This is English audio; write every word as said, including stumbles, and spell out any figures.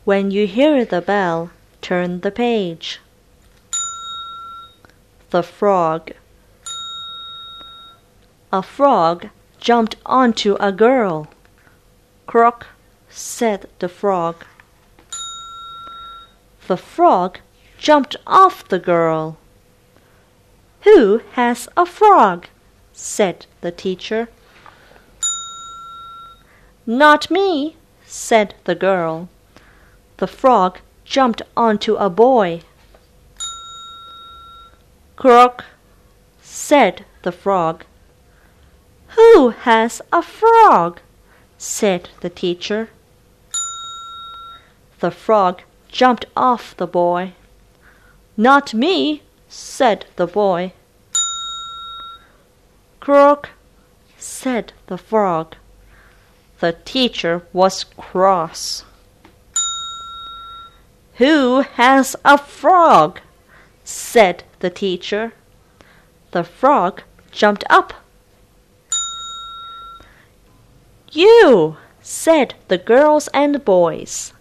When you hear the bell, turn the page. The frog. A frog jumped onto a girl. "Croak," said the frog. The frog jumped off the girl. "Who has a frog?" said the teacher. "Not me," said the girl. The frog jumped onto a boy. "Croak," said the frog. "Who has a frog?" said the teacher. The frog jumped off the boy. "Not me," said the boy. "Croak," said the frog. The teacher was cross. "Who has a frog?" said the teacher. The frog jumped up. "You," said the girls and boys.